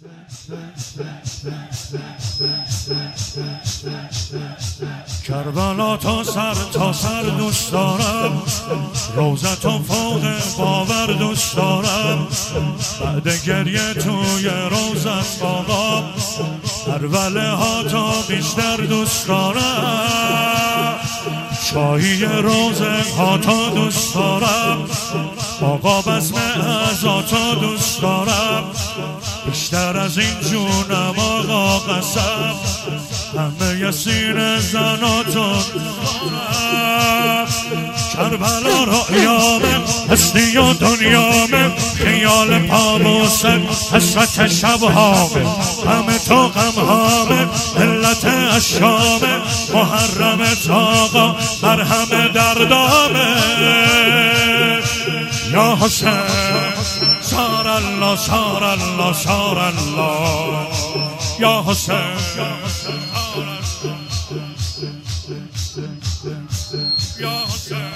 کربلا تا سر دوست دارم، روزت و فوق باور دوست دارم. بعد گریه توی روزت آقا، اروله ها تا بیشتر دوست دارم. چایی روزه ها تا دوست دارم، آقا بزم ازا دوست دارم. بیشتر از این جونم آقا قسم، همه سینه زناتون دارم. کربلا رؤیامه، هستی و دنیامه، خیال پاموسه، حسرت شبهامه، همه تو غمهامه، علت اشامه، محرمت آقا، مرهم دردامه. یا حسین سار الله سار الله سار الله، یا حسین یا حسین.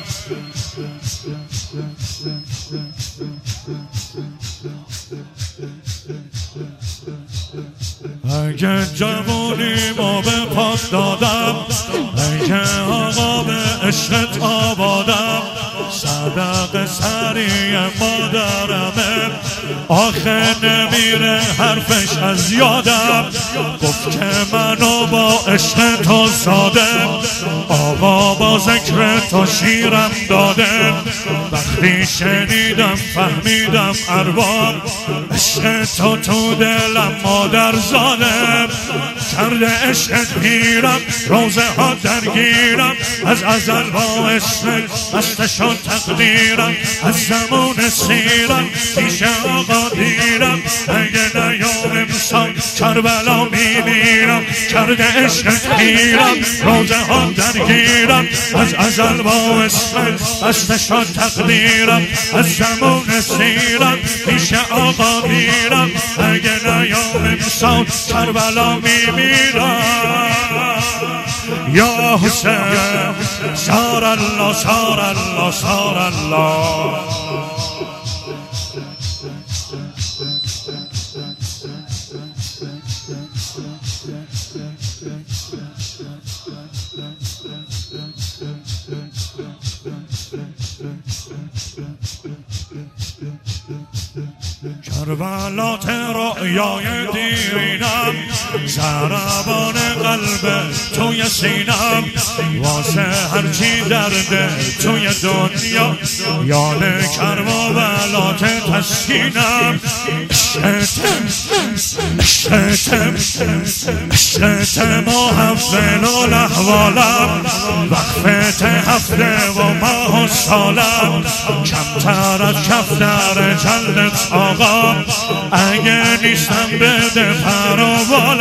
اگه جوونی ما به پاک دادم، اگه آقا به عشقت آبادم، صدق سریع مادرمه، آخه نمیره حرفش از یادم. گفت که منو با عشق تو زادم، آقا با ذکر تو شیرم دادم. وقتی شنیدم فهمیدم ارباب، عشق تو دلم مادر زادم. کرده عشقت پیرم، روزه ها درگیرم، از ازل با اسمت بسته شد تقدیرم. از زمان سیرم پیش آقا دیرم، اگه نیام امسال کربلا میمیرم. کرده عشقت پیرم، روزه ها درگیرم، از ازل با اسمت بسته شد تقدیرم. از زمان سیرم پیش آقا دیرم، اگه نیام امسال کربلا میمیرم. یا حسین سار الله سار الله سار الله. کربلات رؤیای دیرینم، ضربان قلب توی سینم. واسه هرچی درده توی دنیا، یاد کربلات تسکینم. عشقت محول الاحوالم، وقفت هفته و ماه و سالم. کمتر از کفتر جلدت آقا، اگه نیستم بده پر و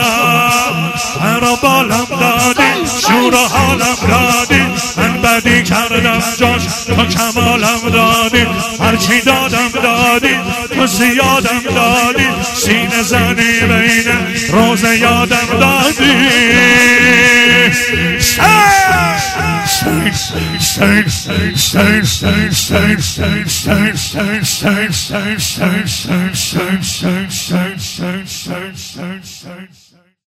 بالم دادی، شور و حالم دادی. من بدی کردم جاش تو کمالم دادی، هرچی دادم دادی تو زیادم دادی. سینه زنی بین روزه یادم دادی. Stay